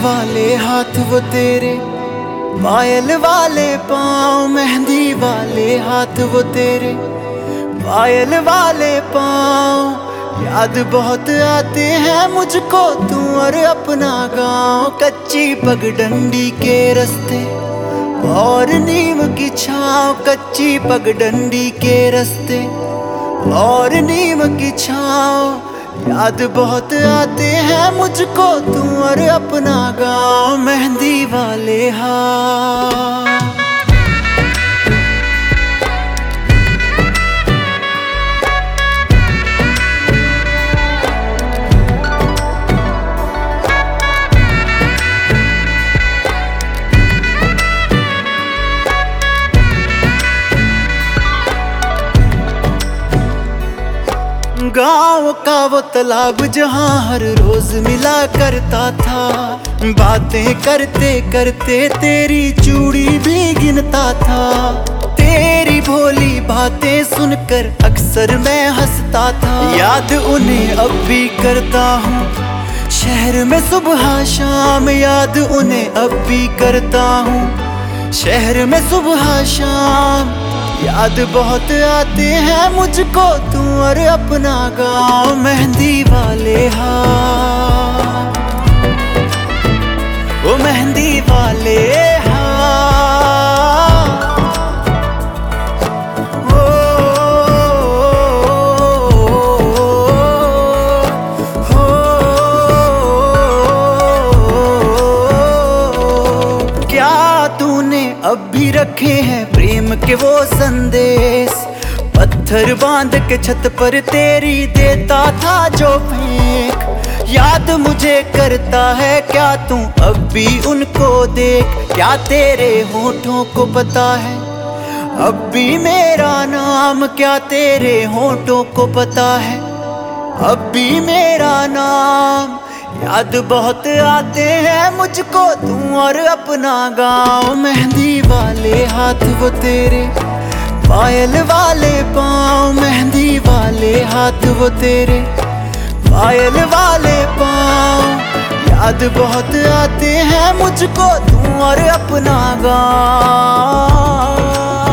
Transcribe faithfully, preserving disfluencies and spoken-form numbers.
वाले हाथ वो तेरे, पायल वाले पाँव, मेहंदी वाले हाथ वो तेरे, पायल वाले पाँव। याद बहुत आते हैं मुझको तू और अपना गाँव। कच्ची पगडंडी के रास्ते और नीम की छाँव, कच्ची पगडंडी के रास्ते और नीम की छाँव। याद बहुत आते हैं मुझको तू और अपना गाँव, मेहंदी वाले हाथ। गाँव का वो तालाब जहाँ हर रोज मिला करता था, बातें करते करते तेरी चूड़ी भी गिनता था। तेरी भोली बातें सुनकर अक्सर मैं हंसता था। याद उन्हें अब भी करता हूँ शहर में सुबह शाम, याद उन्हें अब भी करता हूँ शहर में सुबह शाम। याद बहुत आते हैं मुझको तू और अपना गाँव, मेहंदी वाले हाथ, वो मेहंदी वाले हाथ। ओ, हो, क्या तूने अब भी रखे हैं प्रेम के वो संदेश? पत्थर बांध के छत पर तेरी देता था जो फेंक। याद मुझे करता है क्या तू अब भी उनको देख? क्या तेरे होठों को पता है अब भी मेरा नाम? क्या तेरे होठों को पता है अब भी मेरा नाम? याद बहुत आते हैं मुझको तू और अपना गाँव, मेहंदी वाले हाथ वो तेरे, पायल वाले पाँव, मेहंदी वाले हाथ वो तेरे, पायल वाले पाँव। याद बहुत आते हैं मुझको तू और अपना गाँव।